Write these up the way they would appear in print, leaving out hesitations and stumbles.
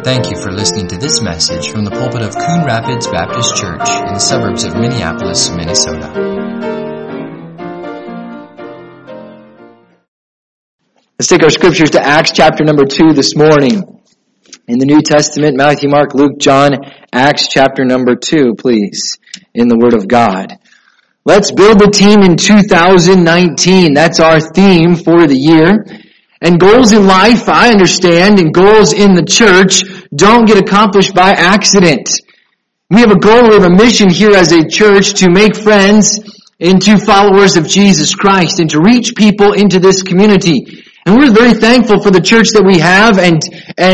Thank you for listening to this message from the pulpit of Coon Rapids Baptist Church in the suburbs of Minneapolis, Minnesota. Let's take our scriptures to Acts chapter number 2 this morning. In the New Testament, Matthew, Mark, Luke, John, Acts chapter number 2, please, in the Word of God. Let's build a team in 2019. That's our theme for the year. And goals in life, I understand, and goals in the church don't get accomplished by accident. We have a goal, we have a mission here as a church to make friends into followers of Jesus Christ and to reach people into this community. And we're very thankful for the church that we have, and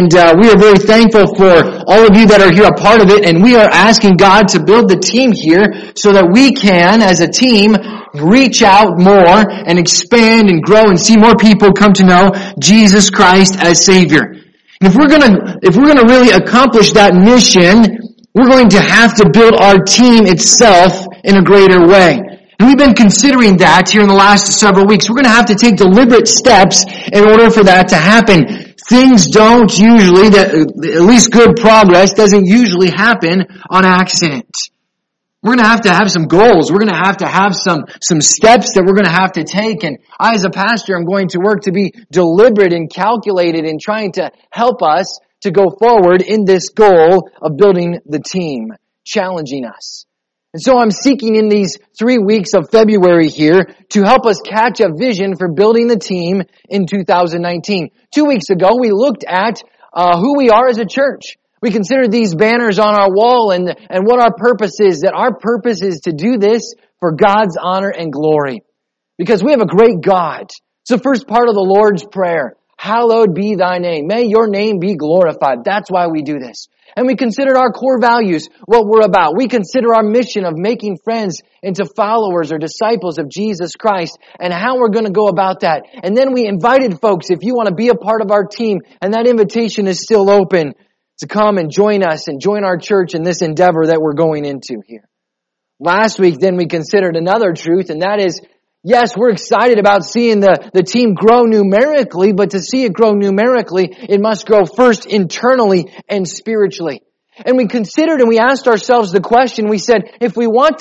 we are very thankful for all of you that are here a part of it, and we are asking God to build the team here so that we can, as a team, reach out more and expand and grow and see more people come to know Jesus Christ as Savior. And if we're gonna really accomplish that mission, we're going to have to build our team itself in a greater way. And we've been considering that here in the last several weeks. We're going to have to take deliberate steps in order for that to happen. Things don't usually, at least good progress doesn't usually happen on accident. We're going to have some goals. We're going to have some steps that we're going to have to take. And I, as a pastor, am going to work to be deliberate and calculated in trying to help us to go forward in this goal of building the team, challenging us. And so I'm seeking in these 3 weeks of February here to help us catch a vision for building the team in 2019. 2 weeks ago, we looked at who we are as a church. We considered these banners on our wall and what our purpose is, that our purpose is to do this for God's honor and glory. Because we have a great God. It's the first part of the Lord's Prayer. Hallowed be thy name. May your name be glorified. That's why we do this. And we considered our core values, what we're about. We consider our mission of making friends into followers or disciples of Jesus Christ and how we're going to go about that. And then we invited folks, if you want to be a part of our team, and that invitation is still open, to come and join us and join our church in this endeavor that we're going into here. Last week, then, we considered another truth, and that is, yes, we're excited about seeing the team grow numerically, but to see it grow numerically, it must grow first internally and spiritually. And we considered and we asked ourselves the question, we said, if we want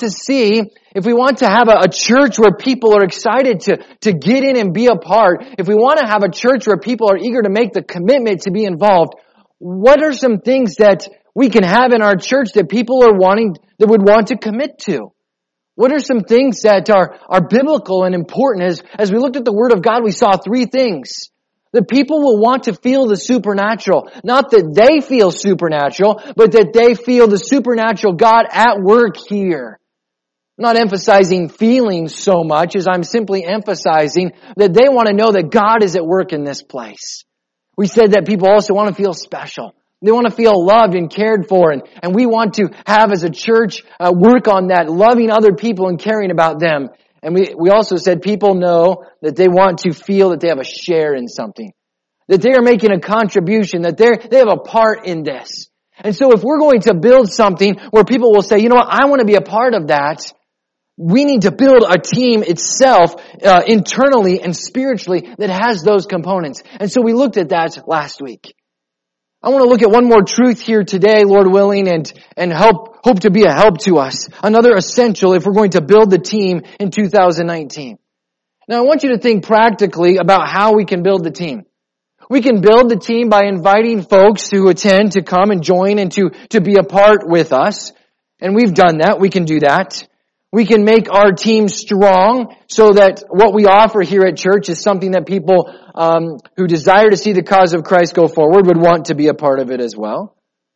to have a church where people are excited to get in and be a part, if we want to have a church where people are eager to make the commitment to be involved, what are some things that we can have in our church that people would want to commit to? What are some things that are biblical and important? As we looked at the Word of God, we saw 3 things. That people will want to feel the supernatural. Not that they feel supernatural, but that they feel the supernatural God at work here. I'm not emphasizing feelings so much as I'm simply emphasizing that they want to know that God is at work in this place. We said that people also want to feel special. They want to feel loved and cared for, and we want to have as a church work on that, loving other people and caring about them. And we also said people know that they want to feel that they have a share in something, that they are making a contribution, that they have a part in this. And so if we're going to build something where people will say, you know what, I want to be a part of that, we need to build a team itself internally and spiritually that has those components. And so we looked at that last week. I want to look at one more truth here today, Lord willing, and hope to be a help to us. Another essential if we're going to build the team in 2019. Now I want you to think practically about how we can build the team. We can build the team by inviting folks who attend to come and join and to be a part with us. And we've done that. We can do that. We can make our team strong so that what we offer here at church is something that people who desire to see the cause of Christ go forward would want to be a part of it as well.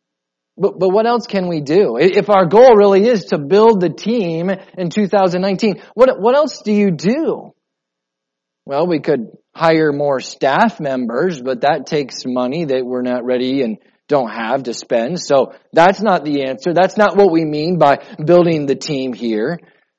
But what else can we do? If our goal really is to build the team in 2019, what else do you do? Well, we could hire more staff members, but that takes money that we're not ready and don't have to spend. So that's not the answer. That's not what we mean by building the team here.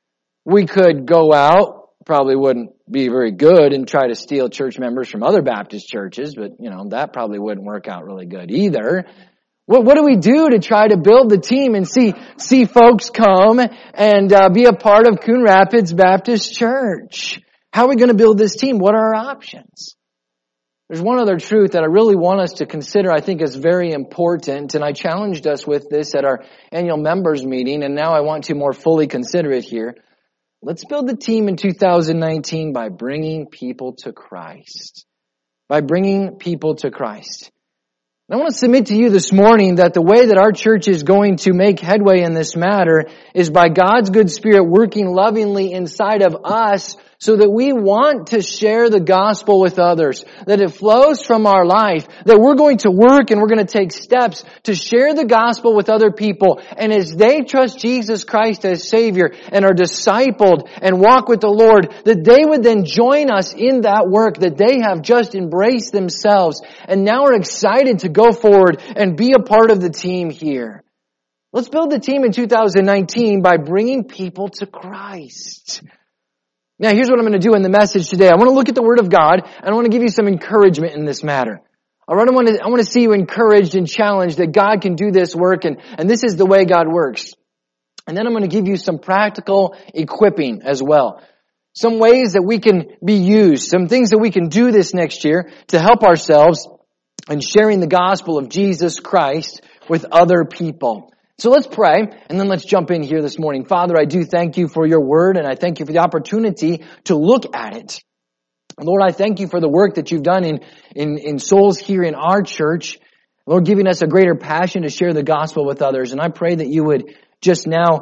We could go out, probably wouldn't be very good, and try to steal church members from other Baptist churches, but that probably wouldn't work out really good either. What do we do to try to build the team and see folks come and be a part of Coon Rapids Baptist Church? How are we going to build this team? What are our options? There's one other truth that I really want us to consider, I think is very important, and I challenged us with this at our annual members meeting, and now I want to more fully consider it here. Let's build the team in 2019 by bringing people to Christ. By bringing people to Christ. I want to submit to you this morning that the way that our church is going to make headway in this matter is by God's good Spirit working lovingly inside of us so that we want to share the gospel with others, that it flows from our life, that we're going to work and we're going to take steps to share the gospel with other people. And as they trust Jesus Christ as Savior and are discipled and walk with the Lord, that they would then join us in that work that they have just embraced themselves and now are excited to go forward and be a part of the team here. Let's build the team in 2019 by bringing people to Christ. Now, here's what I'm going to do in the message today. I want to look at the Word of God, and I want to give you some encouragement in this matter. All right, I want to see you encouraged and challenged that God can do this work, and this is the way God works. And then I'm going to give you some practical equipping as well. Some ways that we can be used, some things that we can do this next year to help ourselves in sharing the gospel of Jesus Christ with other people. So let's pray, and then let's jump in here this morning. Father, I do thank you for your word, and I thank you for the opportunity to look at it. Lord, I thank you for the work that you've done in souls here in our church. Lord, giving us a greater passion to share the gospel with others. And I pray that you would just now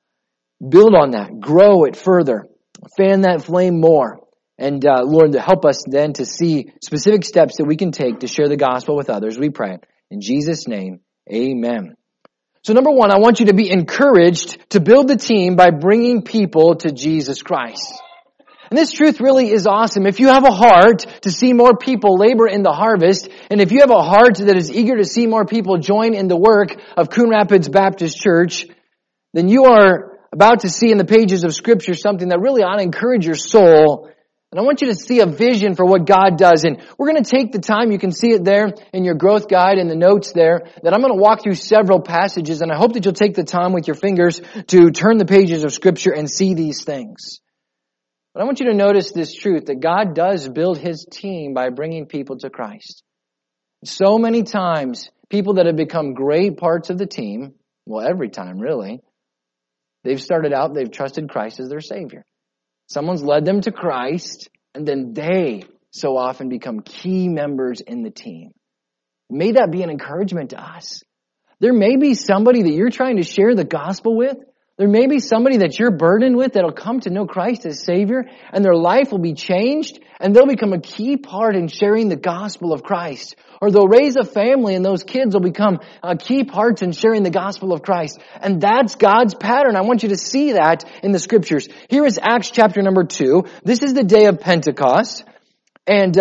build on that, grow it further, fan that flame more. And Lord, to help us then to see specific steps that we can take to share the gospel with others. We pray. In Jesus' name, amen. So number one, I want you to be encouraged to build the team by bringing people to Jesus Christ. And this truth really is awesome. If you have a heart to see more people labor in the harvest, and if you have a heart that is eager to see more people join in the work of Coon Rapids Baptist Church, then you are about to see in the pages of Scripture something that really ought to encourage your soul. And I want you to see a vision for what God does. And we're going to take the time, you can see it there in your growth guide and the notes there, that I'm going to walk through several passages. And I hope that you'll take the time with your fingers to turn the pages of Scripture and see these things. But I want you to notice this truth, that God does build His team by bringing people to Christ. So many times, people that have become great parts of the team, well, every time really, they've started out, they've trusted Christ as their Savior. Someone's led them to Christ, and then they so often become key members in the team. May that be an encouragement to us. There may be somebody that you're trying to share the gospel with. There may be somebody that you're burdened with that'll come to know Christ as Savior, and their life will be changed, and they'll become a key part in sharing the gospel of Christ. Or they'll raise a family, and those kids will become key parts in sharing the gospel of Christ. And that's God's pattern. I want you to see that in the Scriptures. Here is Acts chapter number 2. This is the day of Pentecost. And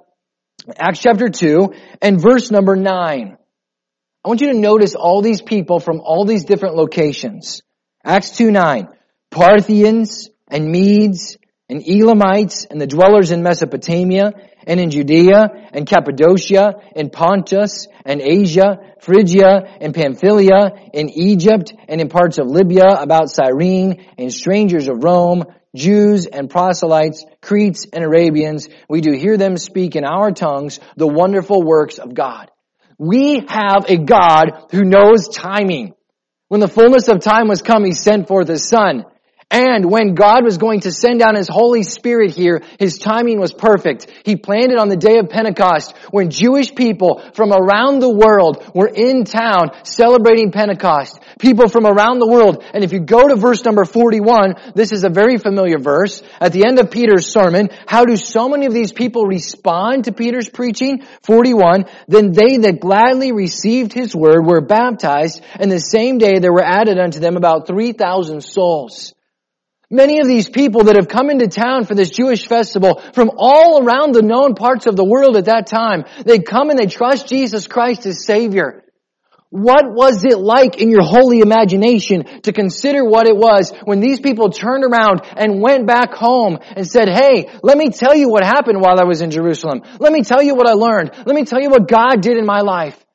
Acts chapter 2 and verse number 9. I want you to notice all these people from all these different locations. Acts 2:9, Parthians and Medes and Elamites and the dwellers in Mesopotamia and in Judea and Cappadocia and Pontus and Asia, Phrygia and Pamphylia, in Egypt and in parts of Libya about Cyrene, and strangers of Rome, Jews and proselytes, Cretes and Arabians. We do hear them speak in our tongues the wonderful works of God. We have a God who knows timing. When the fullness of time was come, He sent forth His Son. And when God was going to send down His Holy Spirit here, His timing was perfect. He planned it on the day of Pentecost, when Jewish people from around the world were in town celebrating Pentecost. People from around the world. And if you go to verse number 41, this is a very familiar verse. At the end of Peter's sermon, how do so many of these people respond to Peter's preaching? 41, then they that gladly received His word were baptized, and the same day there were added unto them about 3,000 souls. Many of these people that have come into town for this Jewish festival from all around the known parts of the world at that time, they come and they trust Jesus Christ as Savior. What was it like in your holy imagination to consider what it was when these people turned around and went back home and said, hey, let me tell you what happened while I was in Jerusalem. Let me tell you what I learned. Let me tell you what God did in my life.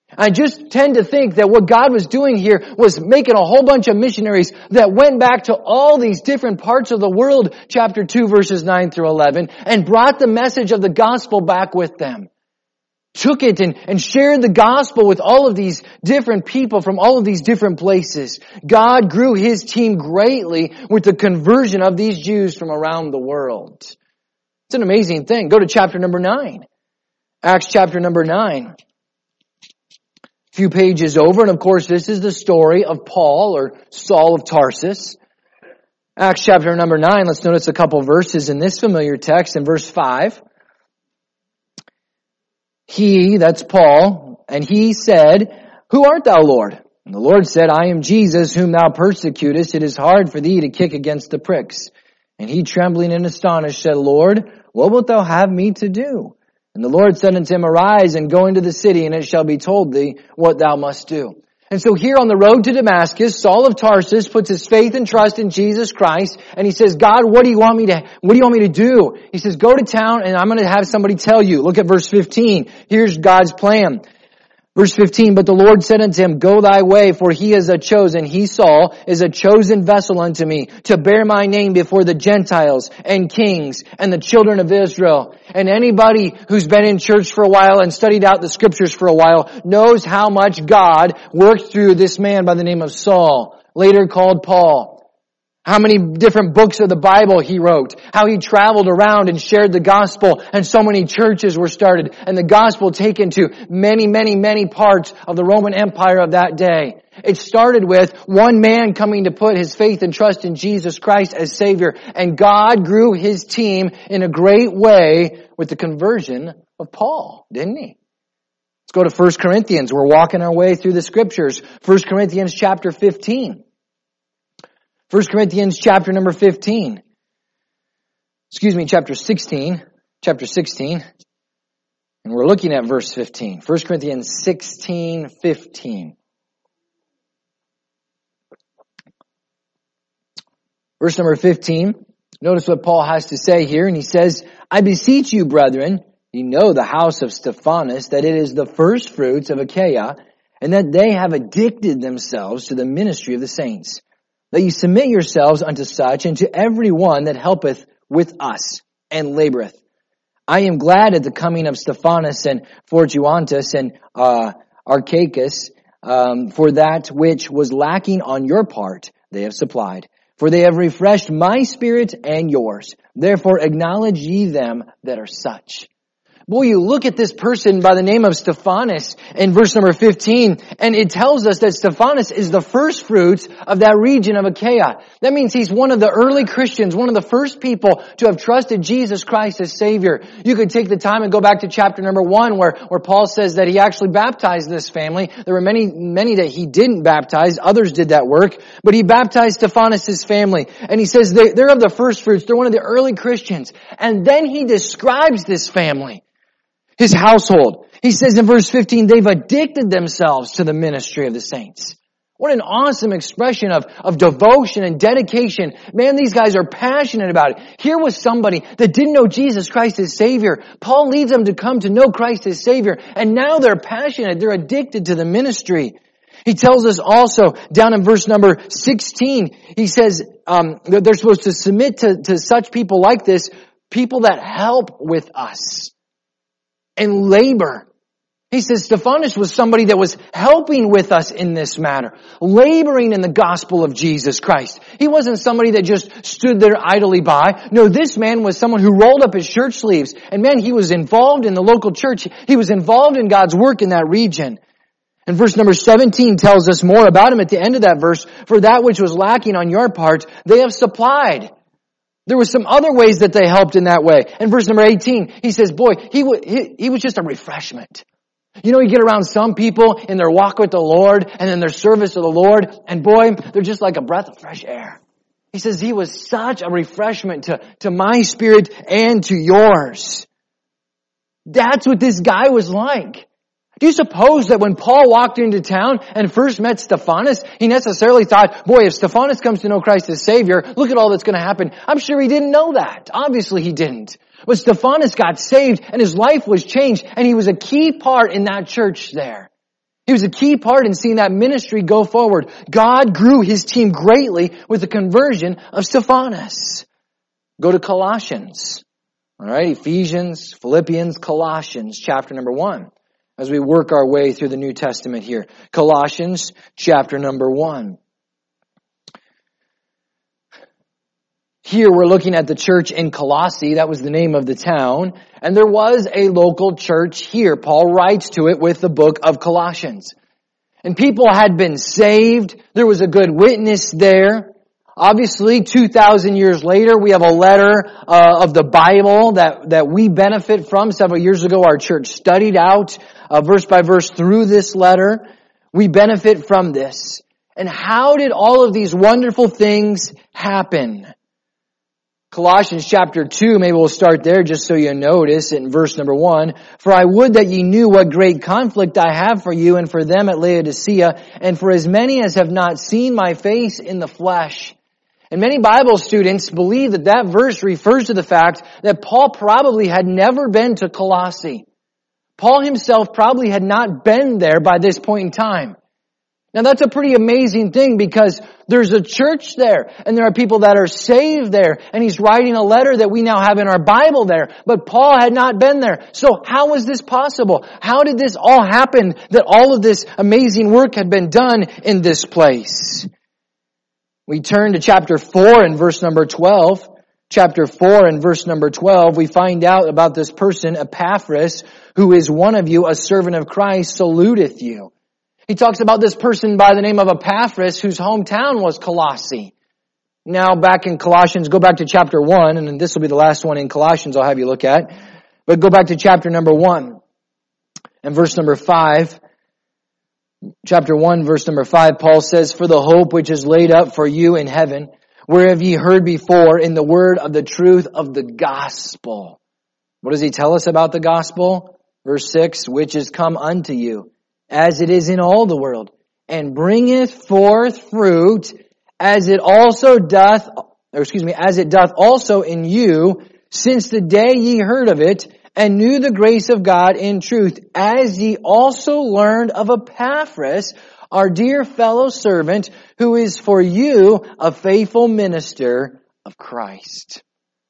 I just tend to think that what God was doing here was making a whole bunch of missionaries that went back to all these different parts of the world, chapter 2, verses 9 through 11, and brought the message of the gospel back with them. Took it and shared the gospel with all of these different people from all of these different places. God grew His team greatly with the conversion of these Jews from around the world. It's an amazing thing. Go to chapter number 9. Acts chapter number 9. A few pages over, and of course this is the story of Paul or Saul of Tarsus. Acts chapter number 9, let's notice a couple verses in this familiar text in verse 5. He, that's Paul, and he said, "Who art thou, Lord?" And the Lord said, "I am Jesus, whom thou persecutest. It is hard for thee to kick against the pricks." And he, trembling and astonished, said, "Lord, what wilt thou have me to do?" And the Lord said unto him, "Arise and go into the city, and it shall be told thee what thou must do." And so here on the road to Damascus, Saul of Tarsus puts his faith and trust in Jesus Christ, and he says, "God, what do you want me to do?" He says, "Go to town and I'm going to have somebody tell you." Look at verse 15. Here's God's plan. Verse 15, "But the Lord said unto him, Go thy way, for he is a chosen," he, Saul, "is a chosen vessel unto me, to bear my name before the Gentiles and kings and the children of Israel." And anybody who's been in church for a while and studied out the scriptures for a while knows how much God worked through this man by the name of Saul, later called Paul. How many different books of the Bible he wrote. How he traveled around and shared the gospel, and so many churches were started and the gospel taken to many, many, many parts of the Roman Empire of that day. It started with one man coming to put his faith and trust in Jesus Christ as Savior, and God grew His team in a great way with the conversion of Paul, didn't He? Let's go to 1 Corinthians. We're walking our way through the scriptures. 1 Corinthians chapter 15. 1 Corinthians chapter number 15. Chapter 16. Chapter 16. And we're looking at verse 15. 1 Corinthians 16:15. Verse number 15. Notice what Paul has to say here. And he says, "I beseech you, brethren, you know the house of Stephanas, that it is the first fruits of Achaia, and that they have addicted themselves to the ministry of the saints. That you submit yourselves unto such, and to every one that helpeth with us, and laboreth. I am glad at the coming of Stephanas and Fortunatus and Archicus, for that which was lacking on your part, they have supplied. For they have refreshed my spirit and yours. Therefore acknowledge ye them that are such." Boy, you look at this person by the name of Stephanas in verse number 15, and it tells us that Stephanas is the first fruits of that region of Achaia. That means he's one of the early Christians, one of the first people to have trusted Jesus Christ as Savior. You could take the time and go back to chapter number 1 where Paul says that he actually baptized this family. There were many that he didn't baptize. Others did that work. But he baptized Stephanas' family. And he says they're of the first fruits. They're one of the early Christians. And then he describes this family. His household. He says in verse 15, they've addicted themselves to the ministry of the saints. What an awesome expression of devotion and dedication. Man, these guys are passionate about it. Here was somebody that didn't know Jesus Christ as Savior. Paul leads them to come to know Christ as Savior. And now they're passionate. They're addicted to the ministry. He tells us also down in verse number 16, he says that they're supposed to submit to such people like this, people that help with us. And labor. He says Stephanas was somebody that was helping with us in this matter. Laboring in the gospel of Jesus Christ. He wasn't somebody that just stood there idly by. No, this man was someone who rolled up his shirt sleeves. And man, he was involved in the local church. He was involved in God's work in that region. And verse number 17 tells us more about him at the end of that verse. For that which was lacking on your part, they have supplied. There were some other ways that they helped in that way. And verse number 18, he says, boy, he was just a refreshment. You know, you get around some people in their walk with the Lord and in their service to the Lord, and boy, they're just like a breath of fresh air. He says he was such a refreshment to my spirit and to yours. That's what this guy was like. Do you suppose that when Paul walked into town and first met Stephanas, he necessarily thought, boy, if Stephanas comes to know Christ as Savior, look at all that's going to happen. I'm sure he didn't know that. Obviously he didn't. But Stephanas got saved and his life was changed and he was a key part in that church there. He was a key part in seeing that ministry go forward. God grew his team greatly with the conversion of Stephanas. Go to Colossians. All right, Ephesians, Philippians, Colossians, chapter number 1. As we work our way through the New Testament here. Colossians, chapter number 1. Here we're looking at the church in Colossae. That was the name of the town. And there was a local church here. Paul writes to it with the book of Colossians. And people had been saved. There was a good witness there. Obviously, 2,000 years later, we have a letter of the Bible that we benefit from. Several years ago, our church studied out verse by verse through this letter. We benefit from this. And how did all of these wonderful things happen? Colossians chapter 2, maybe we'll start there just so you notice in verse number 1. For I would that ye knew what great conflict I have for you and for them at Laodicea, and for as many as have not seen my face in the flesh. And many Bible students believe that that verse refers to the fact that Paul probably had never been to Colossae. Paul himself probably had not been there by this point in time. Now that's a pretty amazing thing because there's a church there and there are people that are saved there and he's writing a letter that we now have in our Bible there. But Paul had not been there. So how was this possible? How did this all happen that all of this amazing work had been done in this place? We turn to chapter 4 and verse number 12. Chapter 4 and verse number 12, we find out about this person, Epaphras, who is one of you, a servant of Christ, saluteth you. He talks about this person by the name of Epaphras, whose hometown was Colossae. Now back in Colossians, go back to chapter 1, and this will be the last one in Colossians I'll have you look at. But go back to chapter number 1 and verse number 5. Chapter 1, verse number 5, Paul says, For the hope which is laid up for you in heaven, whereof ye heard before in the word of the truth of the gospel. What does he tell us about the gospel? Verse 6, which is come unto you, as it is in all the world, and bringeth forth fruit, as it doth also in you, since the day ye heard of it, and knew the grace of God in truth, as ye also learned of Epaphras, our dear fellow servant, who is for you a faithful minister of Christ.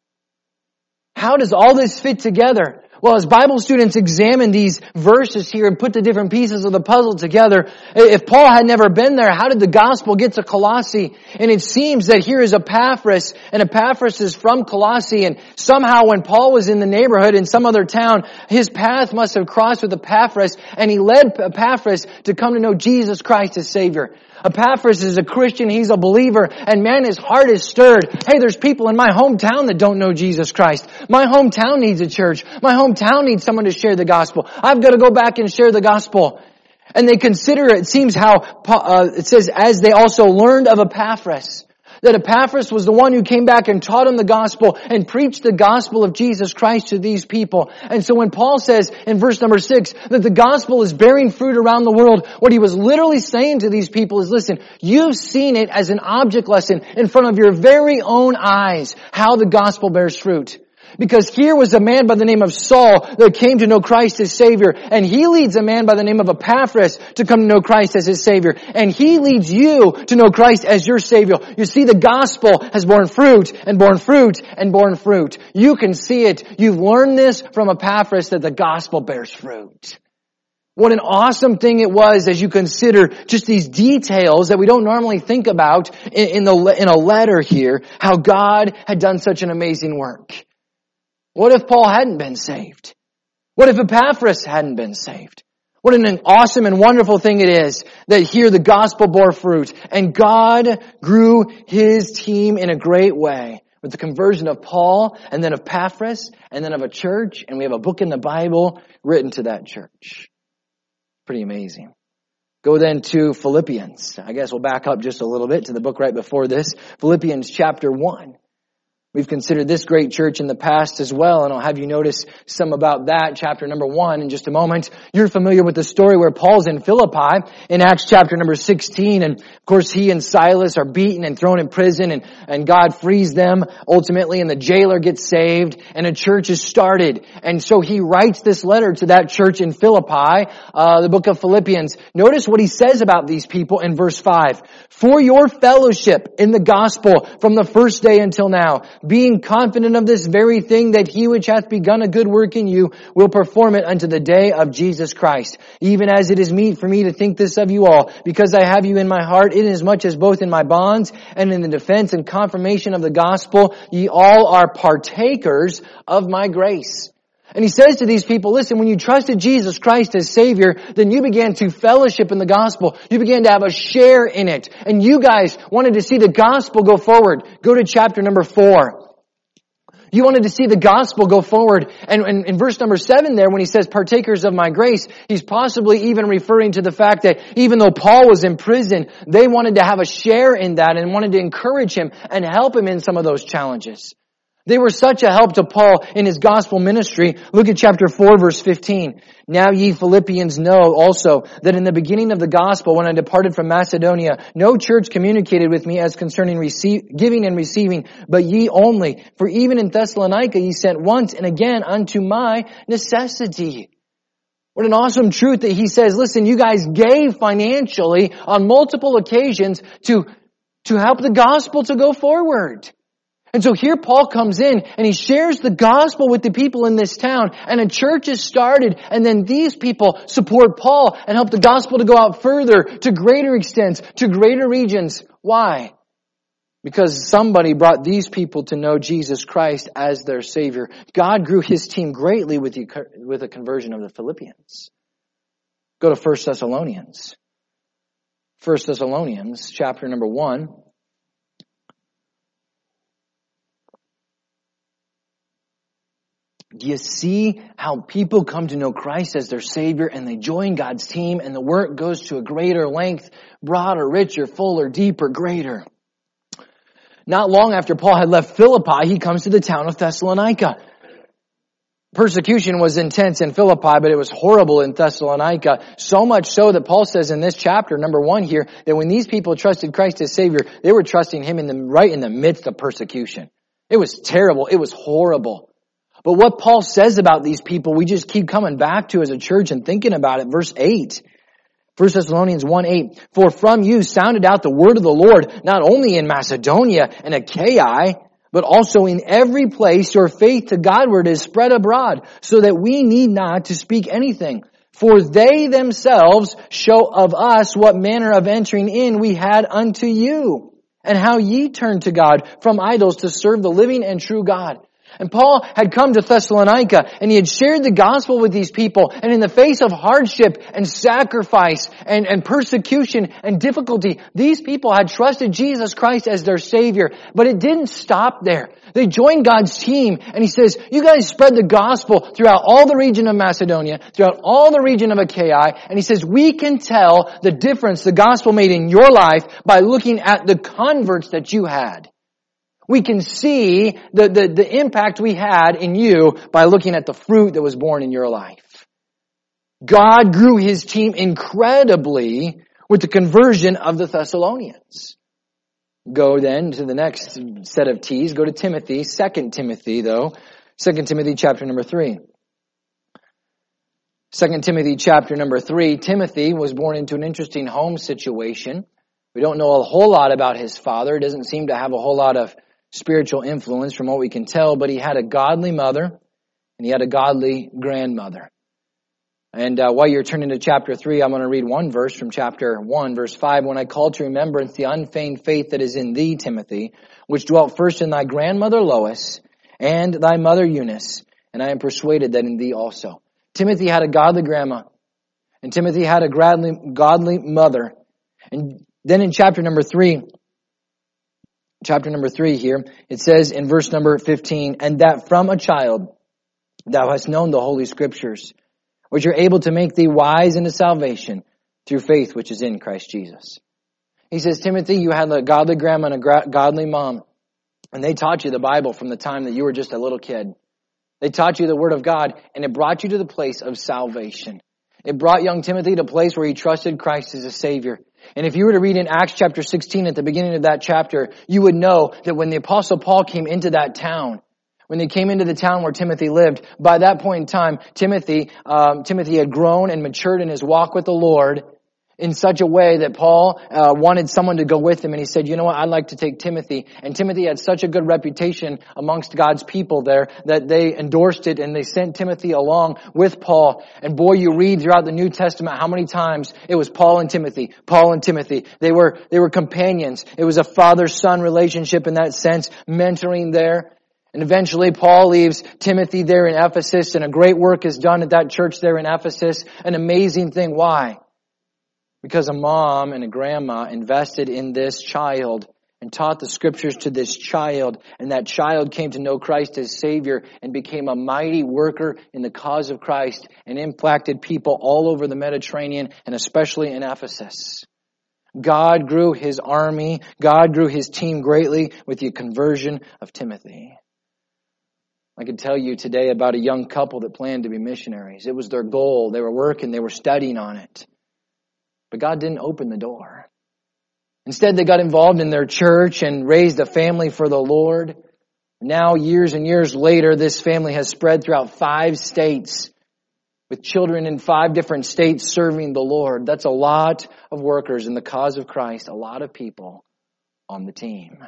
How does all this fit together? Well, as Bible students examine these verses here and put the different pieces of the puzzle together, if Paul had never been there, how did the gospel get to Colossae? And it seems that here is Epaphras, and Epaphras is from Colossae, and somehow when Paul was in the neighborhood in some other town, his path must have crossed with Epaphras, and he led Epaphras to come to know Jesus Christ as Savior. Epaphras is a Christian, he's a believer, and man, his heart is stirred. Hey, there's people in my hometown that don't know Jesus Christ. My hometown needs a church. My hometown needs someone to share the gospel. I've got to go back and share the gospel. And they consider it seems how, it says, as they also learned of Epaphras. That Epaphras was the one who came back and taught them the gospel and preached the gospel of Jesus Christ to these people. And so when Paul says in verse number 6 that the gospel is bearing fruit around the world, what he was literally saying to these people is, listen, you've seen it as an object lesson in front of your very own eyes, how the gospel bears fruit. Because here was a man by the name of Saul that came to know Christ as Savior. And he leads a man by the name of Epaphras to come to know Christ as his Savior. And he leads you to know Christ as your Savior. You see, the gospel has borne fruit and borne fruit and borne fruit. You can see it. You've learned this from Epaphras that the gospel bears fruit. What an awesome thing it was as you consider just these details that we don't normally think about in a letter here, how God had done such an amazing work. What if Paul hadn't been saved? What if Epaphras hadn't been saved? What an awesome and wonderful thing it is that here the gospel bore fruit and God grew His team in a great way with the conversion of Paul and then of Epaphras and then of a church, and we have a book in the Bible written to that church. Pretty amazing. Go then to Philippians. I guess we'll back up just a little bit to the book right before this. Philippians chapter 1. We've considered this great church in the past as well, and I'll have you notice some about that, chapter number 1 in just a moment. You're familiar with the story where Paul's in Philippi in Acts chapter number 16, and of course he and Silas are beaten and thrown in prison, and God frees them ultimately, and the jailer gets saved, and a church is started. And so he writes this letter to that church in Philippi, the book of Philippians. Notice what he says about these people in verse 5. For your fellowship in the gospel from the first day until now, being confident of this very thing, that he which hath begun a good work in you will perform it unto the day of Jesus Christ. Even as it is meet for me to think this of you all, because I have you in my heart, inasmuch as both in my bonds and in the defense and confirmation of the gospel, ye all are partakers of my grace. And he says to these people, listen, when you trusted Jesus Christ as Savior, then you began to fellowship in the gospel. You began to have a share in it. And you guys wanted to see the gospel go forward. Go to chapter number 4. You wanted to see the gospel go forward. And in verse number 7 there, when he says partakers of my grace, he's possibly even referring to the fact that even though Paul was in prison, they wanted to have a share in that and wanted to encourage him and help him in some of those challenges. They were such a help to Paul in his gospel ministry. Look at chapter 4, verse 15. Now ye Philippians know also that in the beginning of the gospel, when I departed from Macedonia, no church communicated with me as concerning giving and receiving, but ye only. For even in Thessalonica ye sent once and again unto my necessity. What an awesome truth that he says, listen, you guys gave financially on multiple occasions to help the gospel to go forward. And so here Paul comes in and he shares the gospel with the people in this town, and a church is started, and then these people support Paul and help the gospel to go out further, to greater extents, to greater regions. Why? Because somebody brought these people to know Jesus Christ as their Savior. God grew His team greatly with the conversion of the Philippians. Go to 1 Thessalonians. 1 Thessalonians chapter number 1. Do you see how people come to know Christ as their Savior and they join God's team and the work goes to a greater length, broader, richer, fuller, deeper, greater? Not long after Paul had left Philippi, he comes to the town of Thessalonica. Persecution was intense in Philippi, but it was horrible in Thessalonica. So much so that Paul says in this chapter, number 1 here, that when these people trusted Christ as Savior, they were trusting Him right in the midst of persecution. It was terrible. It was horrible. But what Paul says about these people, we just keep coming back to as a church and thinking about it. Verse 8. 1 Thessalonians 1:8. For from you sounded out the word of the Lord, not only in Macedonia and Achaia, but also in every place your faith to Godward is spread abroad, so that we need not to speak anything. For they themselves show of us what manner of entering in we had unto you, and how ye turned to God from idols to serve the living and true God. And Paul had come to Thessalonica and he had shared the gospel with these people, and in the face of hardship and sacrifice and persecution and difficulty, these people had trusted Jesus Christ as their Savior. But it didn't stop there. They joined God's team, and he says, you guys spread the gospel throughout all the region of Macedonia, throughout all the region of Achaia, and he says, we can tell the difference the gospel made in your life by looking at the converts that you had. We can see the impact we had in you by looking at the fruit that was born in your life. God grew His team incredibly with the conversion of the Thessalonians. Go then to the next set of T's. Go to Timothy, 2 Timothy though. 2 Timothy chapter number 3. 2 Timothy chapter number 3. Timothy was born into an interesting home situation. We don't know a whole lot about his father. He doesn't seem to have a whole lot of spiritual influence from what we can tell, but he had a godly mother and he had a godly grandmother. And while you're turning to chapter 3, I'm going to read one verse from chapter 1, verse 5. When I call to remembrance the unfeigned faith that is in thee, Timothy, which dwelt first in thy grandmother Lois and thy mother Eunice, and I am persuaded that in thee also. Timothy had a godly grandma, and Timothy had a godly mother. And then in chapter number 3 here, it says in verse number 15, and that from a child thou hast known the Holy Scriptures, which are able to make thee wise unto salvation through faith which is in Christ Jesus. He says, Timothy, you had a godly grandma and a godly mom. And they taught you the Bible from the time that you were just a little kid. They taught you the Word of God, and it brought you to the place of salvation. It brought young Timothy to a place where he trusted Christ as a Savior. And if you were to read in Acts chapter 16 at the beginning of that chapter, you would know that when the Apostle Paul came into that town, when they came into the town where Timothy lived, by that point in time, Timothy had grown and matured in his walk with the Lord in such a way that Paul wanted someone to go with him, and he said, you know what, I'd like to take Timothy. And Timothy had such a good reputation amongst God's people there that they endorsed it, and they sent Timothy along with Paul. And boy, you read throughout the New Testament how many times it was Paul and Timothy, Paul and Timothy. They were companions. It was a father-son relationship in that sense, mentoring there. And eventually Paul leaves Timothy there in Ephesus, and a great work is done at that church there in Ephesus. An amazing thing. Why? Because a mom and a grandma invested in this child and taught the scriptures to this child, and that child came to know Christ as Savior and became a mighty worker in the cause of Christ and impacted people all over the Mediterranean and especially in Ephesus. God grew His army, God grew His team greatly with the conversion of Timothy. I could tell you today about a young couple that planned to be missionaries. It was their goal. They were working, they were studying on it. But God didn't open the door. Instead, they got involved in their church and raised a family for the Lord. Now, years and years later, this family has spread throughout 5 states with children in 5 different states serving the Lord. That's a lot of workers in the cause of Christ, a lot of people on the team.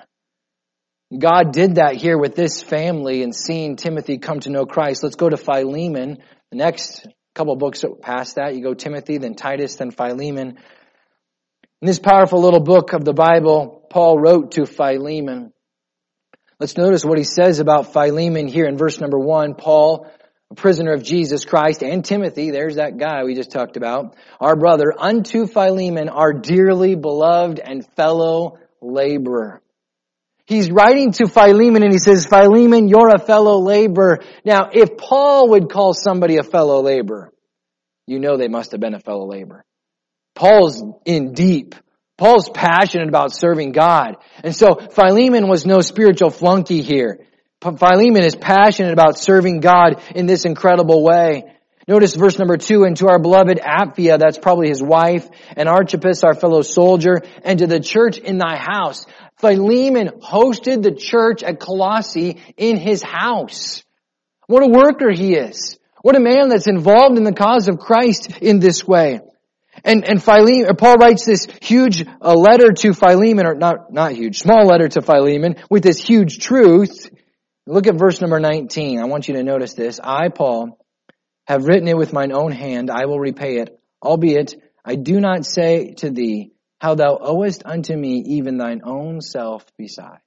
God did that here with this family and seeing Timothy come to know Christ. Let's go to Philemon, the next couple of books past that. You go Timothy, then Titus, then Philemon. In this powerful little book of the Bible, Paul wrote to Philemon. Let's notice what he says about Philemon here in verse number 1. Paul, a prisoner of Jesus Christ, and Timothy, there's that guy we just talked about, our brother, unto Philemon, our dearly beloved and fellow laborer. He's writing to Philemon and he says, Philemon, you're a fellow laborer. Now, if Paul would call somebody a fellow laborer, you know they must have been a fellow laborer. Paul's in deep. Paul's passionate about serving God. And so Philemon was no spiritual flunky here. Philemon is passionate about serving God in this incredible way. Notice verse number 2, and to our beloved Apphia, that's probably his wife, and Archippus, our fellow soldier, and to the church in thy house. Philemon hosted the church at Colossae in his house. What a worker he is. What a man that's involved in the cause of Christ in this way. And Philemon, Paul writes this huge letter to Philemon, or not huge, small letter to Philemon with this huge truth. Look at verse number 19. I want you to notice this. I, Paul, have written it with mine own hand. I will repay it. Albeit, I do not say to thee, how thou owest unto me even thine own self besides.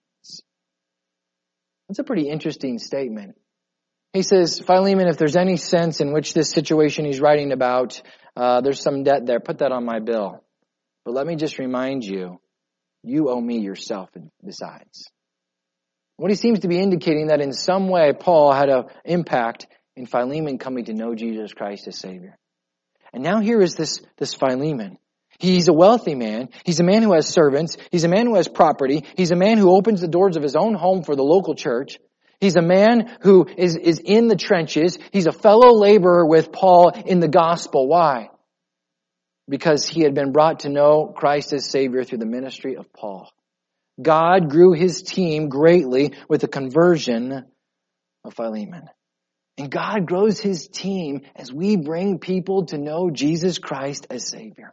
That's a pretty interesting statement. He says, Philemon, if there's any sense in which this situation he's writing about, there's some debt there, put that on my bill. But let me just remind you, you owe me yourself besides. What he seems to be indicating that in some way Paul had an impact in Philemon coming to know Jesus Christ as Savior. And now here is this Philemon. He's a wealthy man. He's a man who has servants. He's a man who has property. He's a man who opens the doors of his own home for the local church. He's a man who is in the trenches. He's a fellow laborer with Paul in the gospel. Why? Because he had been brought to know Christ as Savior through the ministry of Paul. God grew his team greatly with the conversion of Philemon. And God grows his team as we bring people to know Jesus Christ as Savior.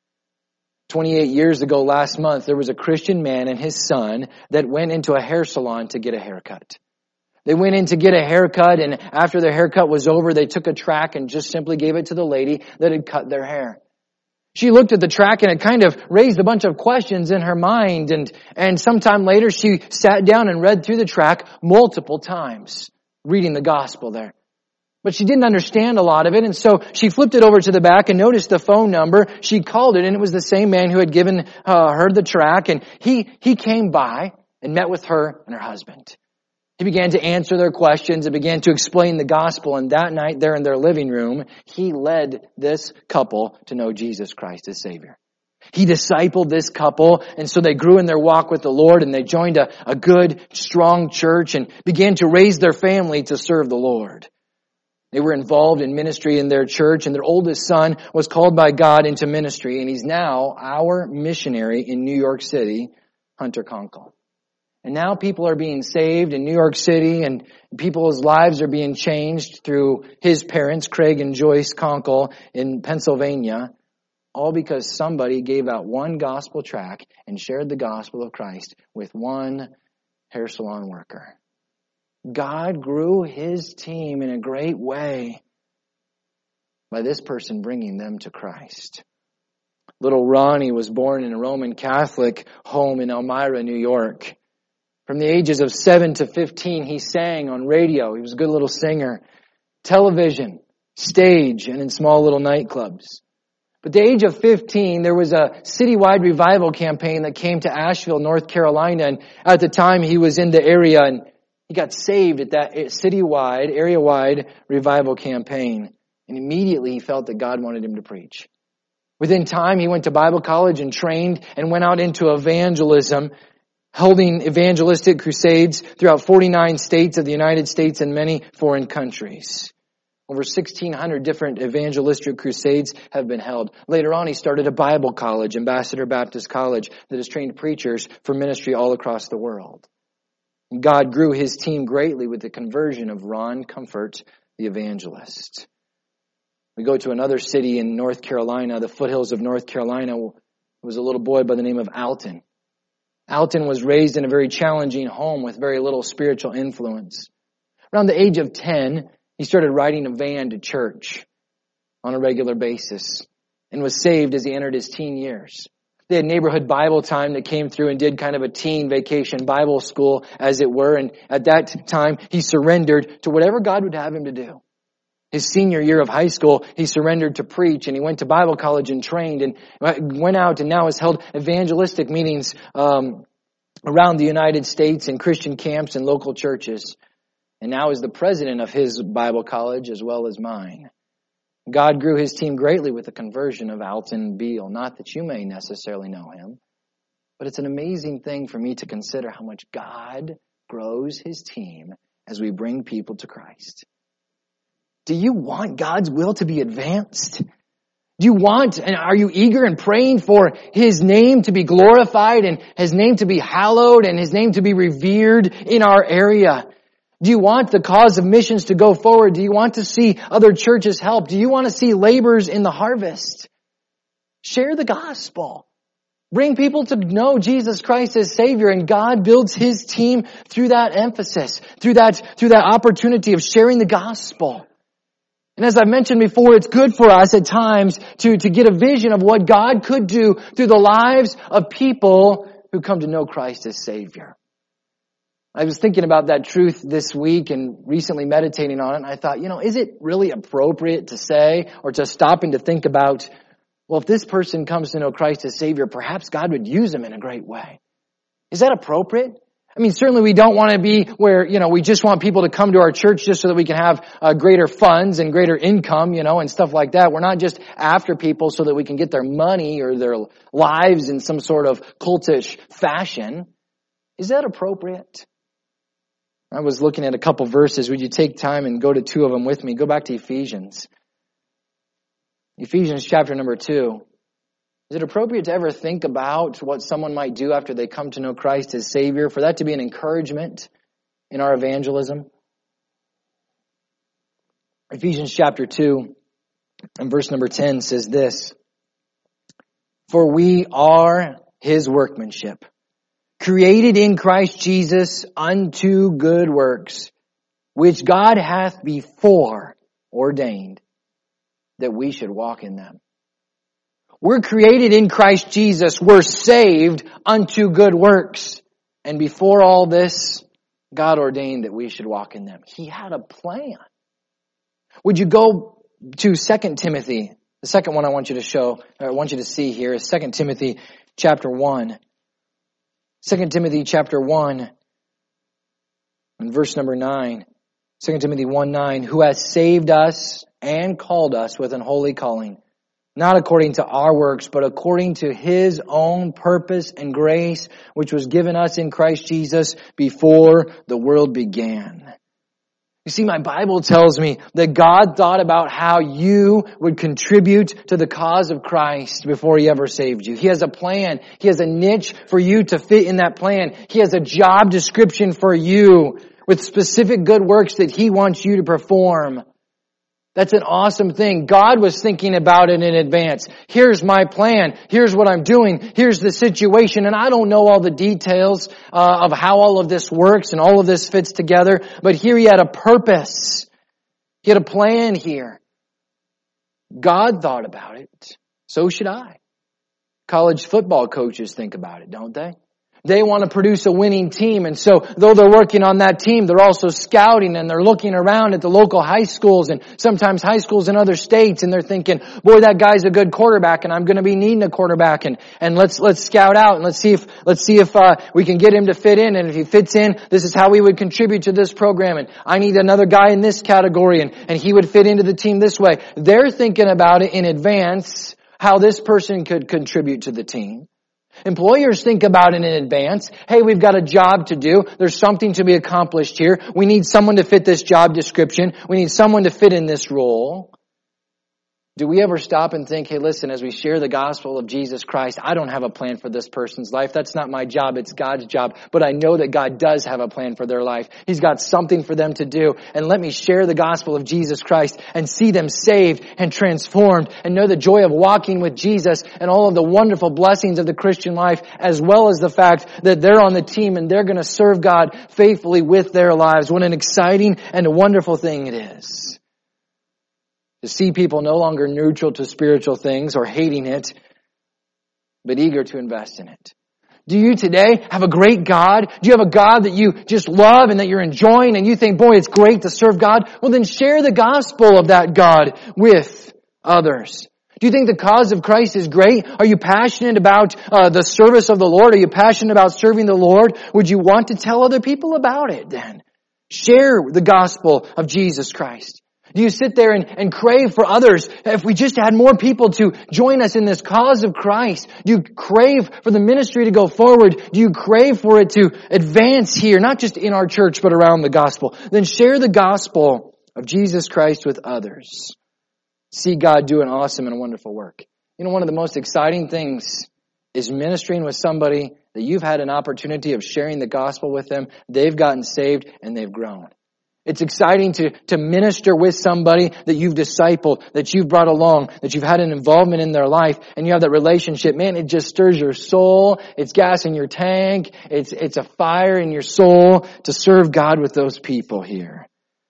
28 years ago last month, there was a Christian man and his son that went into a hair salon to get a haircut. They went in to get a haircut, and after their haircut was over, they took a track and just simply gave it to the lady that had cut their hair. She looked at the track and it kind of raised a bunch of questions in her mind, and sometime later she sat down and read through the track multiple times, reading the gospel there. But she didn't understand a lot of it, and so she flipped it over to the back and noticed the phone number. She called it, and it was the same man who had given her the track, and he came by and met with her and her husband. He began to answer their questions and began to explain the gospel, and that night there in their living room, he led this couple to know Jesus Christ as Savior. He discipled this couple, and so they grew in their walk with the Lord, and they joined a good, strong church and began to raise their family to serve the Lord. They were involved in ministry in their church, and their oldest son was called by God into ministry, and he's now our missionary in New York City, Hunter Conkle. And now people are being saved in New York City, and people's lives are being changed through his parents, Craig and Joyce Conkle, in Pennsylvania, all because somebody gave out one gospel tract and shared the gospel of Christ with one hair salon worker. God grew his team in a great way by this person bringing them to Christ. Little Ronnie was born in a Roman Catholic home in Elmira, New York. From the ages of 7 to 15, he sang on radio. He was a good little singer. Television, stage, and in small little nightclubs. But at the age of 15, there was a citywide revival campaign that came to Asheville, North Carolina. And at the time, he was in the area, and he got saved at that citywide, area-wide revival campaign. And immediately he felt that God wanted him to preach. Within time, he went to Bible college and trained and went out into evangelism, holding evangelistic crusades throughout 49 states of the United States and many foreign countries. Over 1,600 different evangelistic crusades have been held. Later on, he started a Bible college, Ambassador Baptist College, that has trained preachers for ministry all across the world. God grew his team greatly with the conversion of Ron Comfort, the evangelist. We go to another city in North Carolina, the foothills of North Carolina. There was a little boy by the name of Alton. Alton was raised in a very challenging home with very little spiritual influence. Around the age of 10, he started riding a van to church on a regular basis and was saved as he entered his teen years. They had neighborhood Bible time that came through and did kind of a teen vacation Bible school, as it were. And at that time, he surrendered to whatever God would have him to do. His senior year of high school, he surrendered to preach, and he went to Bible college and trained and went out and now has held evangelistic meetings around the United States in Christian camps and local churches. And now is the president of his Bible college as well as mine. God grew his team greatly with the conversion of Alton Beal. Not that you may necessarily know him, but it's an amazing thing for me to consider how much God grows his team as we bring people to Christ. Do you want God's will to be advanced? Do you want, and are you eager and praying for his name to be glorified and his name to be hallowed and his name to be revered in our area? Do you want the cause of missions to go forward? Do you want to see other churches help? Do you want to see laborers in the harvest? Share the gospel. Bring people to know Jesus Christ as Savior, and God builds his team through that emphasis, through that opportunity of sharing the gospel. And as I mentioned before, it's good for us at times to get a vision of what God could do through the lives of people who come to know Christ as Savior. I was thinking about that truth this week and recently meditating on it, and I thought, is it really appropriate to say or to stop and to think about, well, if this person comes to know Christ as Savior, perhaps God would use him in a great way. Is that appropriate? I mean, certainly we don't want to be where, we just want people to come to our church just so that we can have greater funds and greater income, and stuff like that. We're not just after people so that we can get their money or their lives in some sort of cultish fashion. Is that appropriate? I was looking at a couple verses. Would you take time and go to two of them with me? Go back to Ephesians. Ephesians chapter number 2. Is it appropriate to ever think about what someone might do after they come to know Christ as Savior, for that to be an encouragement in our evangelism? Ephesians chapter 2 and verse number 10 says this: For we are his workmanship, created in Christ Jesus unto good works, which God hath before ordained that we should walk in them. We're created in Christ Jesus. We're saved unto good works. And before all this, God ordained that we should walk in them. He had a plan. Would you go to 2 Timothy? The second one I want you to see here is 2 Timothy chapter 1. 2 Timothy chapter 1 and verse number 9. 2 Timothy 1:9, who has saved us and called us with an holy calling, Not according to our works, but according to His own purpose and grace, which was given us in Christ Jesus before the world began. You see, my Bible tells me that God thought about how you would contribute to the cause of Christ before He ever saved you. He has a plan. He has a niche for you to fit in that plan. He has a job description for you with specific good works that He wants you to perform. That's an awesome thing. God was thinking about it in advance. Here's my plan. Here's what I'm doing. Here's the situation. And I don't know all the details of how all of this works and all of this fits together. But here He had a purpose. He had a plan here. God thought about it. So should I. College football coaches think about it, don't they? They want to produce a winning team, and so though they're working on that team, they're also scouting and they're looking around at the local high schools and sometimes high schools in other states, and they're thinking, boy, that guy's a good quarterback and I'm going to be needing a quarterback, and let's scout out and let's see if we can get him to fit in, and if he fits in, this is how we would contribute to this program, and I need another guy in this category, and he would fit into the team this way. They're thinking about it in advance, how this person could contribute to the team. Employers think about it in advance. Hey, we've got a job to do. There's something to be accomplished here. We need someone to fit this job description. We need someone to fit in this role. Do we ever stop and think, hey, listen, as we share the gospel of Jesus Christ, I don't have a plan for this person's life. That's not my job. It's God's job. But I know that God does have a plan for their life. He's got something for them to do. And let me share the gospel of Jesus Christ and see them saved and transformed and know the joy of walking with Jesus and all of the wonderful blessings of the Christian life, as well as the fact that they're on the team and they're going to serve God faithfully with their lives. What an exciting and a wonderful thing it is. To see people no longer neutral to spiritual things or hating it, but eager to invest in it. Do you today have a great God? Do you have a God that you just love and that you're enjoying and you think, boy, it's great to serve God? Well, then share the gospel of that God with others. Do you think the cause of Christ is great? Are you passionate about the service of the Lord? Are you passionate about serving the Lord? Would you want to tell other people about it then? Share the gospel of Jesus Christ. Do you sit there and crave for others? If we just had more people to join us in this cause of Christ, do you crave for the ministry to go forward? Do you crave for it to advance here, not just in our church, but around the gospel? Then share the gospel of Jesus Christ with others. See God do an awesome and wonderful work. You know, one of the most exciting things is ministering with somebody that you've had an opportunity of sharing the gospel with them. They've gotten saved and they've grown. It's exciting to minister with somebody that you've discipled, that you've brought along, that you've had an involvement in their life, and you have that relationship. Man, it just stirs your soul. It's gas in your tank. It's a fire in your soul to serve God with those people here.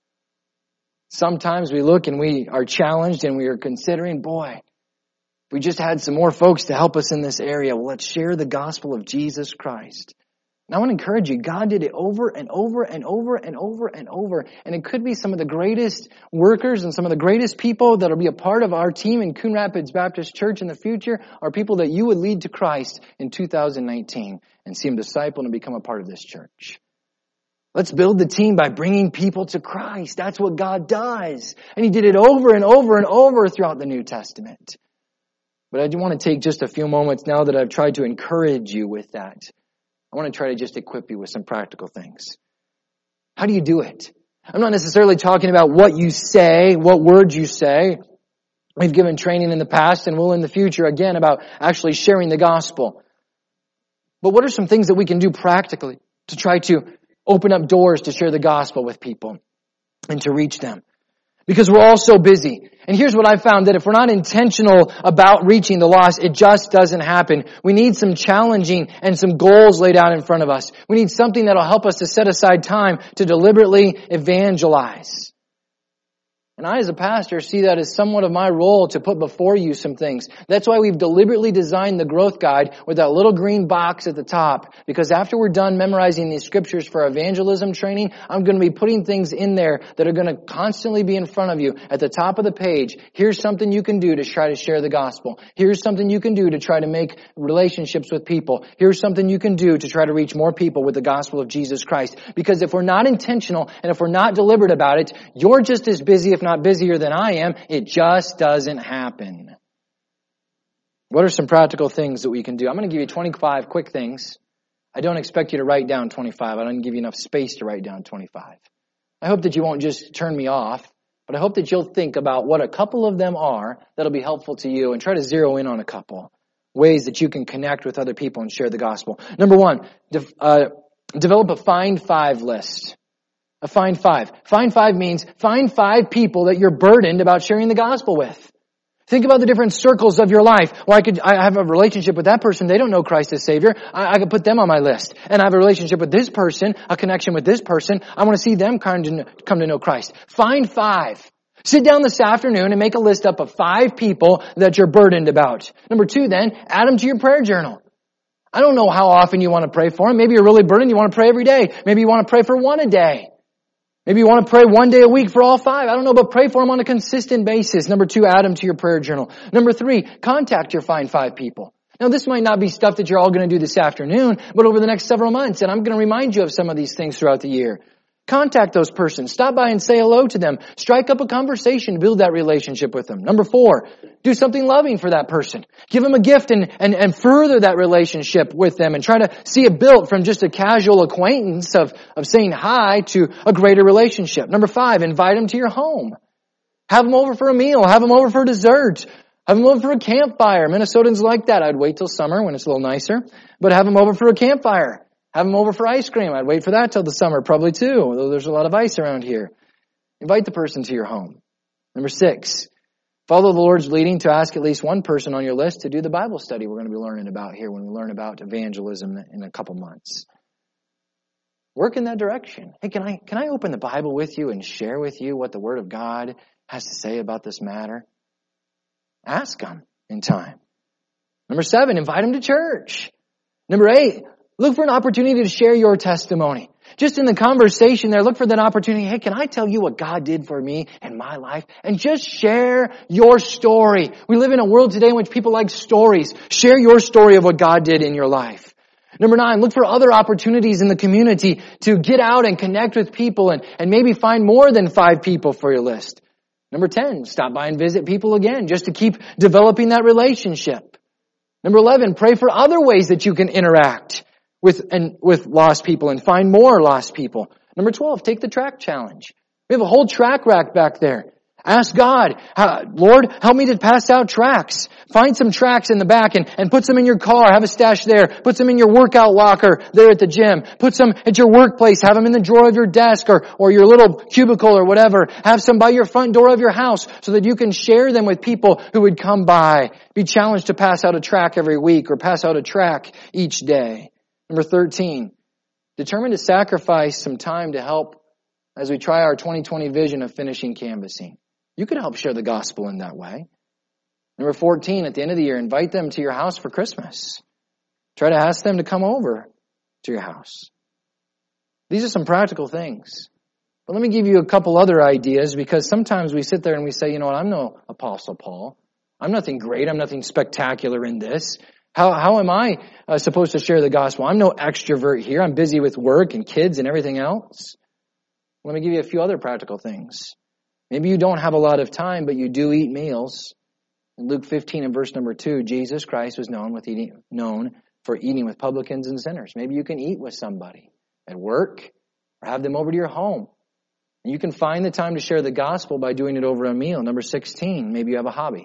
Sometimes we look and we are challenged and we are considering, boy, if we just had some more folks to help us in this area, well, let's share the gospel of Jesus Christ. And I want to encourage you, God did it over and over and over and over and over. And it could be some of the greatest workers and some of the greatest people that will be a part of our team in Coon Rapids Baptist Church in the future are people that you would lead to Christ in 2019 and see them disciple and become a part of this church. Let's build the team by bringing people to Christ. That's what God does. And He did it over and over and over throughout the New Testament. But I do want to take just a few moments now that I've tried to encourage you with that. I want to try to just equip you with some practical things. How do you do it? I'm not necessarily talking about what you say, what words you say. We've given training in the past and will in the future again about actually sharing the gospel. But what are some things that we can do practically to try to open up doors to share the gospel with people and to reach them? Because we're all so busy. And here's what I found, that if we're not intentional about reaching the lost, it just doesn't happen. We need some challenging and some goals laid out in front of us. We need something that'll help us to set aside time to deliberately evangelize. And I, as a pastor, see that as somewhat of my role to put before you some things. That's why we've deliberately designed the growth guide with that little green box at the top. Because after we're done memorizing these scriptures for evangelism training, I'm going to be putting things in there that are going to constantly be in front of you. At the top of the page, here's something you can do to try to share the gospel. Here's something you can do to try to make relationships with people. Here's something you can do to try to reach more people with the gospel of Jesus Christ. Because if we're not intentional and if we're not deliberate about it, you're just as busy, if not busier than I am. It just doesn't happen. What are some practical things that we can do? I'm going to give you 25 quick things. I don't expect you to write down 25. I don't give you enough space to write down 25. I hope that you won't just turn me off, but I hope that you'll think about what a couple of them are that'll be helpful to you and try to zero in on a couple ways that you can connect with other people and share the gospel. Number one, develop a find five list. A find five. Find five means find 5 people that you're burdened about sharing the gospel with. Think about the different circles of your life. Well, I have a relationship with that person. They don't know Christ as Savior. I could put them on my list. And I have a relationship with this person, a connection with this person. I want to see them come to know Christ. Find 5. Sit down this afternoon and make a list up of 5 people that you're burdened about. Number 2, then, add them to your prayer journal. I don't know how often you want to pray for them. Maybe you're really burdened. You want to pray every day. Maybe you want to pray for 1 a day. Maybe you want to pray 1 day a week for all 5. I don't know, but pray for them on a consistent basis. Number 2, add them to your prayer journal. Number 3, contact your find 5 people. Now, this might not be stuff that you're all going to do this afternoon, but over the next several months, and I'm going to remind you of some of these things throughout the year. Contact those persons. Stop by and say hello to them. Strike up a conversation. Build that relationship with them. Number 4, do something loving for that person. Give them a gift and further that relationship with them and try to see it built from just a casual acquaintance of saying hi to a greater relationship. Number 5, invite them to your home. Have them over for a meal. Have them over for dessert. Have them over for a campfire. Minnesotans like that. I'd wait till summer when it's a little nicer, but have them over for a campfire. Have them over for ice cream. I'd wait for that till the summer, probably too, although there's a lot of ice around here. Invite the person to your home. Number 6, follow the Lord's leading to ask at least one person on your list to do the Bible study we're going to be learning about here when we learn about evangelism in a couple months. Work in that direction. Hey, can I open the Bible with you and share with you what the Word of God has to say about this matter? Ask them in time. Number 7, invite them to church. Number 8, look for an opportunity to share your testimony. Just in the conversation there, look for that opportunity. Hey, can I tell you what God did for me in my life? And just share your story. We live in a world today in which people like stories. Share your story of what God did in your life. Number 9, look for other opportunities in the community to get out and connect with people and maybe find more than 5 people for your list. Number 10, stop by and visit people again just to keep developing that relationship. Number 11, pray for other ways that you can interact with lost people and find more lost people. Number 12, take the track challenge. We have a whole track rack back there. Ask God, Lord, help me to pass out tracts. Find some tracts in the back and put some in your car. Have a stash there. Put some in your workout locker there at the gym. Put some at your workplace. Have them in the drawer of your desk or your little cubicle or whatever. Have some by your front door of your house so that you can share them with people who would come by. Be challenged to pass out a tract every week or pass out a tract each day. Number 13, determine to sacrifice some time to help as we try our 2020 vision of finishing canvassing. You can help share the gospel in that way. Number 14, at the end of the year, invite them to your house for Christmas. Try to ask them to come over to your house. These are some practical things. But let me give you a couple other ideas, because sometimes we sit there and we say, you know what, I'm no Apostle Paul. I'm nothing great. I'm nothing spectacular in this. How am I supposed to share the gospel? I'm no extrovert here. I'm busy with work and kids and everything else. Let me give you a few other practical things. Maybe you don't have a lot of time, but you do eat meals. In Luke 15 and verse number 2, Jesus Christ was known for eating with publicans and sinners. Maybe you can eat with somebody at work or have them over to your home. And you can find the time to share the gospel by doing it over a meal. Number 16, maybe you have a hobby.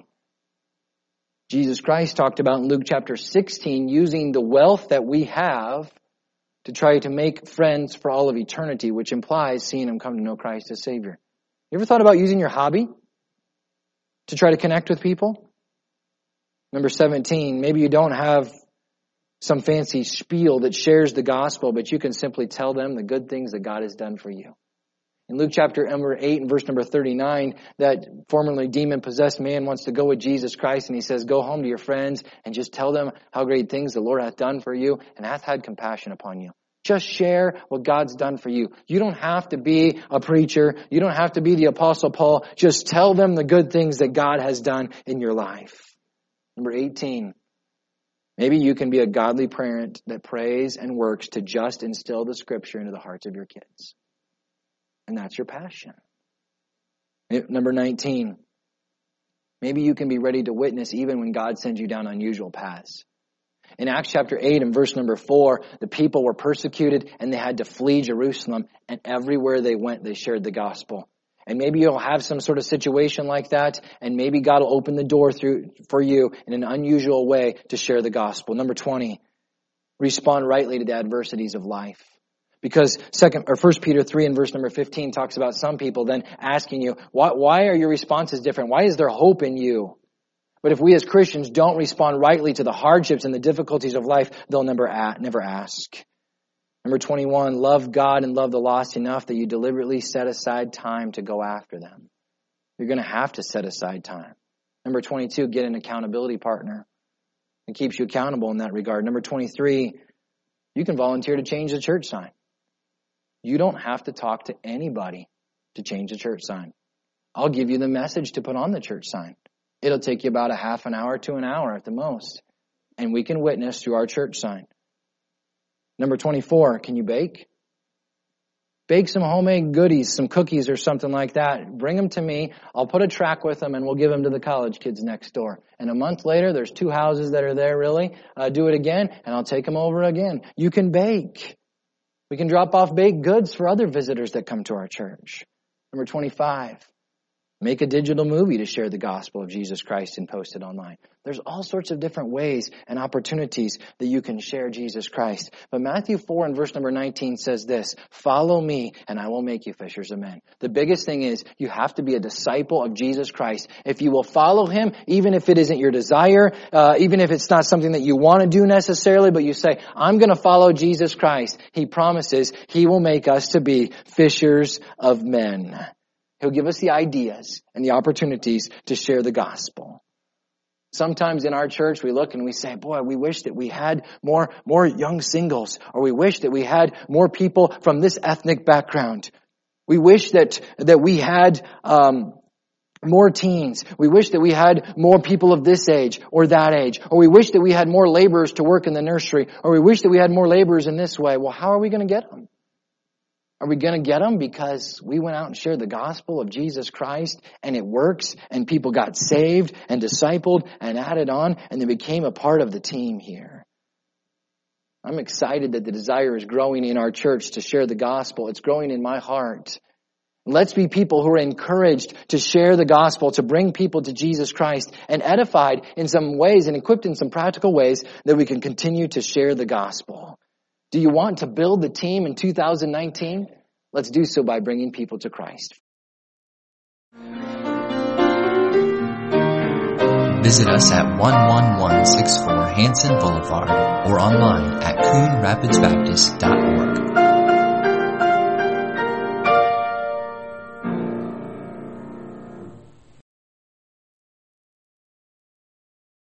Jesus Christ talked about in Luke chapter 16 using the wealth that we have to try to make friends for all of eternity, which implies seeing them come to know Christ as Savior. You ever thought about using your hobby to try to connect with people? Number 17, maybe you don't have some fancy spiel that shares the gospel, but you can simply tell them the good things that God has done for you. In Luke chapter number 8 and verse number 39, that formerly demon-possessed man wants to go with Jesus Christ, and he says, go home to your friends and just tell them how great things the Lord hath done for you and hath had compassion upon you. Just share what God's done for you. You don't have to be a preacher. You don't have to be the Apostle Paul. Just tell them the good things that God has done in your life. Number 18, maybe you can be a godly parent that prays and works to just instill the Scripture into the hearts of your kids. And that's your passion. Number 19, Maybe you can be ready to witness even when God sends you down unusual paths. In Acts chapter 8 and verse number 4, the people were persecuted and they had to flee Jerusalem, and everywhere they went, they shared the gospel. And maybe you'll have some sort of situation like that, and maybe God will open the door for you in an unusual way to share the gospel. Number 20, respond rightly to the adversities of life. Because 1 Peter 3 and verse number 15 talks about some people then asking you, why are your responses different? Why is there hope in you? But if we as Christians don't respond rightly to the hardships and the difficulties of life, they'll never ask. Number 21, love God and love the lost enough that you deliberately set aside time to go after them. You're going to have to set aside time. Number 22, get an accountability partner. It keeps you accountable in that regard. Number 23, you can volunteer to change the church sign. You don't have to talk to anybody to change the church sign. I'll give you the message to put on the church sign. It'll take you about a half an hour to an hour at the most. And we can witness through our church sign. Number 24, can you bake? Bake some homemade goodies, some cookies or something like that. Bring them to me. I'll put a track with them and we'll give them to the college kids next door. And a month later, there's 2 houses that are there really. Do it again and I'll take them over again. You can bake. We can drop off baked goods for other visitors that come to our church. Number 25, make a digital movie to share the gospel of Jesus Christ and post it online. There's all sorts of different ways and opportunities that you can share Jesus Christ. But Matthew 4 and verse number 19 says this, follow me and I will make you fishers of men. The biggest thing is you have to be a disciple of Jesus Christ. If you will follow him, even if it isn't your desire, even if it's not something that you want to do necessarily, but you say, I'm going to follow Jesus Christ. He promises he will make us to be fishers of men. He'll give us the ideas and the opportunities to share the gospel. Sometimes in our church we look and we say, boy, we wish that we had more young singles, or we wish that we had more people from this ethnic background. We wish that we had more teens. We wish that we had more people of this age or that age. Or we wish that we had more laborers to work in the nursery. Or we wish that we had more laborers in this way. Well, how are we going to get them? Are we going to get them because we went out and shared the gospel of Jesus Christ and it works and people got saved and discipled and added on and they became a part of the team here? I'm excited that the desire is growing in our church to share the gospel. It's growing in my heart. Let's be people who are encouraged to share the gospel, to bring people to Jesus Christ and edified in some ways and equipped in some practical ways that we can continue to share the gospel. Do you want to build the team in 2019? Let's do so by bringing people to Christ. Visit us at 11164 Hanson Boulevard or online at CoonRapidsBaptist.org.